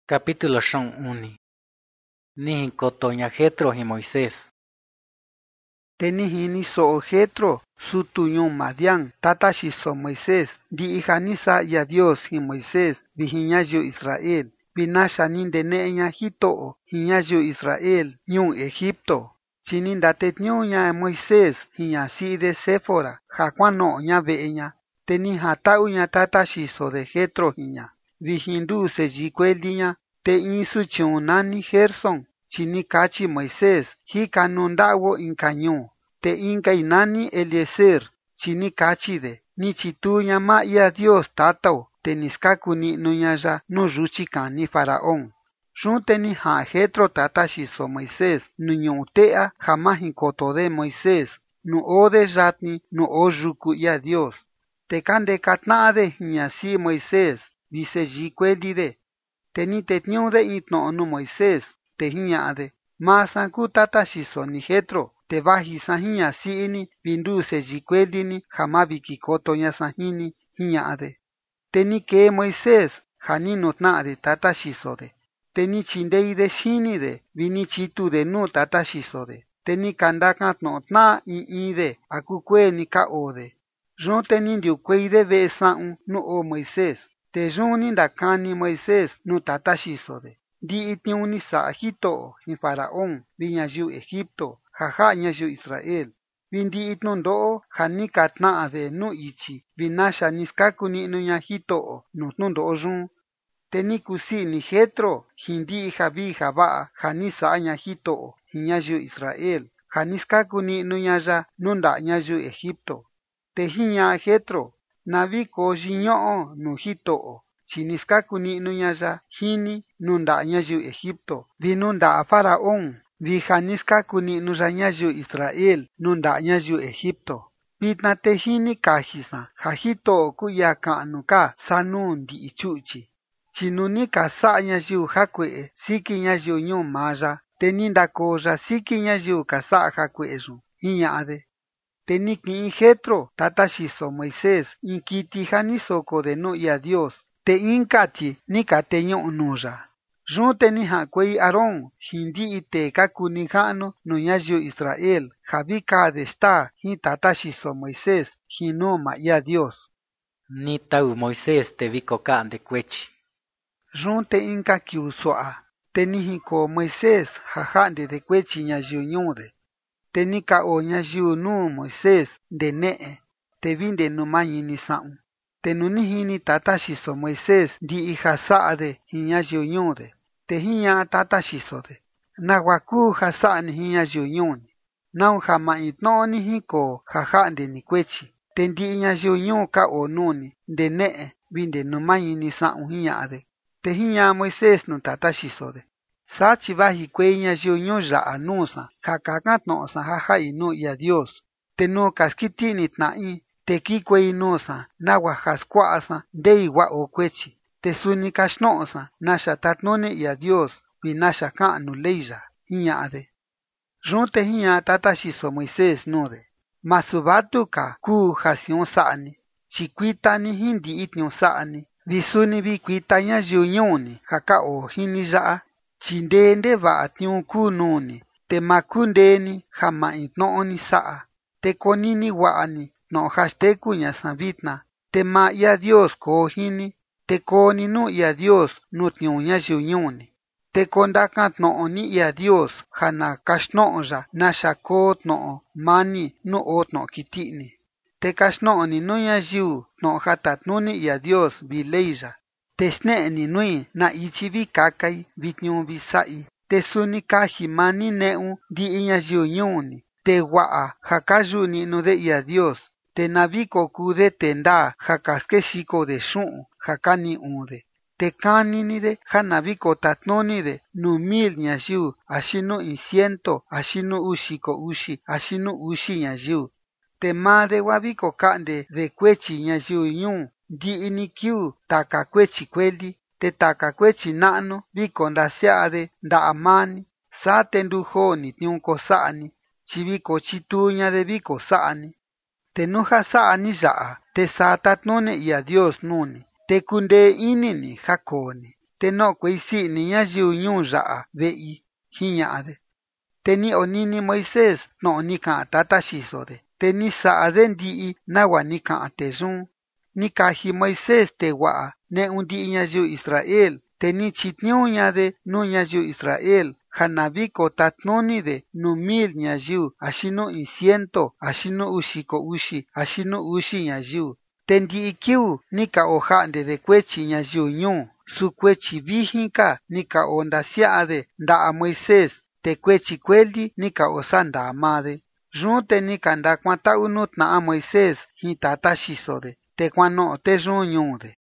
Capítulo 1. Ni kotoña Jetro y Moisés. Tenihini so Jetro, su tuño Madián, tatashi so Moisés, di ijanisa ya Dios y Moisés, vihiñayo Israel, vinasha ninde neña hito, hiñayo Israel, ñun Egipto. Chinindate ñuña Moisés, hiña si de Séfora, jacuano ña veña, tenija tauña tatashi so de Jetro hiña, vihindu se jicueliña, te insu chunani Gerson. Chini kachi Moisés, hi kanundawo inkañu, te inka inani Eliezer, chini kachi de, ni chituña ma ia Dios tatao, te niskaku ni nuñaya no ruchikan ni faraón. Shunte ni ha Jetro tatashi so Moisés, nuñu tea jamahin koto de Moisés, nu ode ratni, nu ojuku ia Dios. Te kande katna de hiñasi Moisés, vise jicueli de, te ni te de itno nu Moisés, te hiñade, masan ku tatashi so ni Jetro, te baji sahiña siini, bindu se jicuelini, jamabiki koto ña sahini, hiñade. Te ni que Moisés, janino tna de tatashi so de, te ni chindei de shini de, vini chitu de nu tatashi so de, te ni kandakan no tna de, akukwe ni ka ode. Jon te ni ndiukwei de ve saun nu o Moisés, te jon ni ndakani Moisés nu tatashi so de. Di itiuni sa Egipto, ni faraón, viñayu Egipto, jaja ñayu Israel. Vindi itnundo, janika tna de nu ichi, vinasha niskaku ni nuña Egipto, nundo jun. Tenikusi ni Jetro, hindi javi java, janisa ña Egipto, ñayu Israel, janiskaku ni nuñaya, nunda ñayu Egipto. Te hiña Jetro, naviko jiño nu Egipto. Chiniskaku ni nuñaya, hini, nunda ñayu Egipto, vinunda faraón, vijaniskaku ni nuya ñayu Israel, nunda ñayu Egipto. Vitna te hini kajisa, jajito kuya kanu ka sanu ndi ichuchi. Chinuni ka sa ñayu jakwe, siki ñayu ñu maya, te ninda koya siki ñayu ka sa jakwe yu, hiñade. Te ni ki Jetro, tatashi so Moisés, inkiti janisoko de no ia Dios. Te inkati ni kateño nuya. Junte ni hakwei Aarón, hindi ite kakuni jano no ñayu Israel, javika de sta, hi tatashi so Moisés, hino ma ia Dios. Ni tau Moisés te viko kaan de cuechi. Junte inka kiusua, te ni hiko Moisés, jajande de cuechi ñayu ñude. Te ni ka o ñayu nu Moisés, de nee, te vinde no mañi ni saun. Te nunihini tatashi so Moisés di hija saade hiñayu ñude. Te hiña tatashi so de. Nahuaku jasani hiñayu ñuni. Nau jama itnoni hiko jajande ni cuechi. Te ndi ñayu ñu ka o nuni. De nee vinde numañi ni saun hiñade. Te hiña Moisés no tatashi so de. Sachi baji kwe ñayu ñu yaa nusa. Jakakan tnosa jaja inu ia Dios. Te no kaskitini tna'i. Te kikwei nosa, nawa jascuasa, dei wa o cuechi, te suni kashnoosa, nasha tatnone ia Dios, vinasha kanu leija, hiñade. Junte hiña tatashi so Moisés nude, masubatu ka ku jasion saani, chiquitani hindi itnio saani, visuni vikuita ñayu ñuni, jaka o hini yaa, chindende va atniu ku nuni, te makundeni, jama itnooni saa, te konini waani, no hasteku ña savitna, te ma ia Dios ko hini, te koni nu ia Dios nutniu ñayu ñuni, te kondakan tno ni ia Dios jana kashnooya nasha ko tno mani nu o tno kitini, te kashnooni nu ñayu tno jatatnuni ia Dios vileya, te sneeni nui na ichi vi kakai vitniu visai, te suni kaji mani neu di ñayu ñuni, te waa jakayu ni nu de ia Dios. Te naviko kude te nda jakaske shiko de shun, jakani unde. Te kanini de janaviko tatnoni de nu 1000 ñayu, ashinu 100, ashinu ushiko ushi, ashinu ushi ñayu. Te made wabiko kande de cuechi ñayu ñu, di inikiu taka cuechi kweli, te taka cuechi nano, viko ndaseade nda amani, sa te ndujo ni tiunko saani, chiviko chituña de viko saani. Te nuja saani yaa, te sa tatnone ia Dios nuni, te kunde inini jakoni, te no kueisi ni ñayiu ñuu ya'a ve'i, jiña'a de. Te ni onini Moisés tno'o ni ka'an tata xiso de, te ni sa'a de ndi'i nagua ni ka'an tee yun. Ni kaji Moisés tee wa'a ne'un ndi'i ñayiu Israel, te ni chitniuu ña de nuu ñayiu Israel ja na vi kotatnuni de nuu 1000 ñayiu, axi nuu 100, axi nuu 600, axi nuu 1000 ñayiu. Te ndi'i kiu ni ka oja'nde de kuechi ñayiu ñuu, su kuechi vijin ka ni ka ondasia'a de nda'a Moisés, te kuechi kueli ni ka osandaa maa de. Yun te ni ka ndakuanta'u nuu tna'a Moisés jin tata xiso de, te kuano'o tee yun ñuu de.